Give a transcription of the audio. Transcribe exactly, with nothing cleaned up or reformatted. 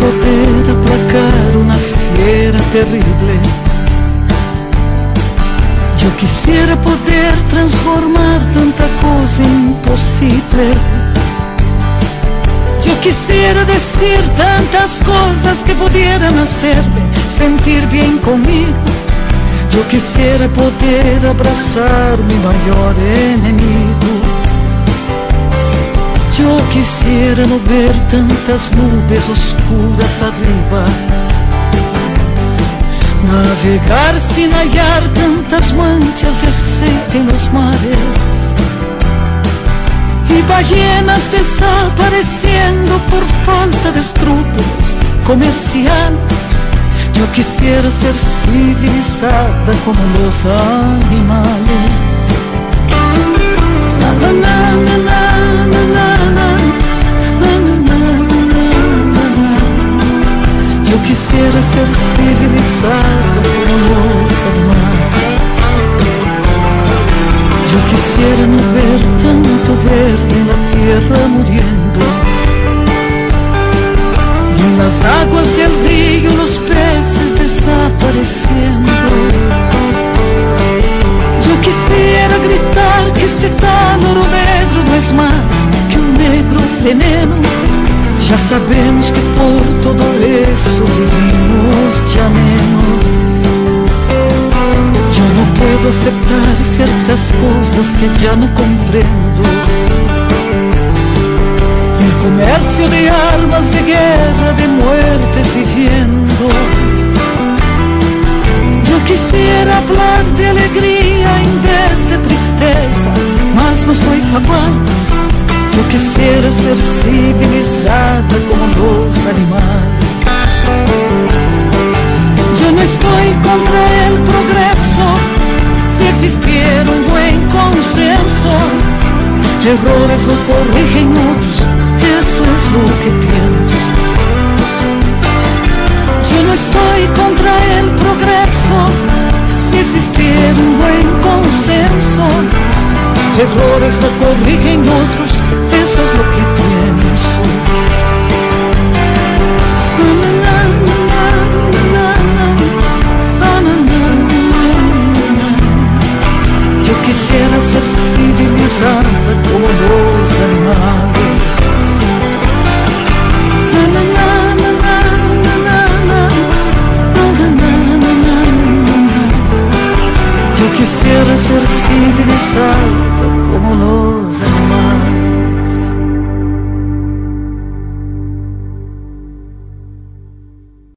poder aplacar una fiera terrible. Yo quisiera poder transformar tanta cosa imposible. Yo quisiera decir tantas cosas que pudieran hacerme sentir bien conmigo. Yo quisiera poder abrazar mi mayor enemigo. Yo quisiera no ver tantas nubes oscuras arriba, navegar sin hallar tantas manchas de aceite en los mares, y ballenas desapareciendo por falta de escrúpulos comerciales. Yo quisiera ser civilizada como los animales. Na, na, na, na, na, na, na, na, na, na, na. Yo quisiera ser civilizada como los animales. Yo quisiera no ver tanto verde en la tierra muriendo, y en las aguas del río los peces desapareciendo. Yo quisiera gritar que este tal oro negro no es más que un negro veneno. Ya sabemos que por todo eso vivimos ya menos. Yo no puedo aceptar ciertas cosas que ya no comprendo. El comercio de almas, de guerra, de muertes viviendo. Yo quisiera hablar de alegría en vez de tristeza, mas no soy capaz. Yo quisiera ser civilizada como los animales. Yo no estoy contra el progreso, si existiera un buen consenso. Errores o corrigen otros, eso es lo que pienso. Yo no estoy contra el progreso, si existiera un buen consenso. Errores no corrigen otros, eso es lo que pienso. Yo quisiera ser civilizada como los animales. Yo quisiera ser civilizada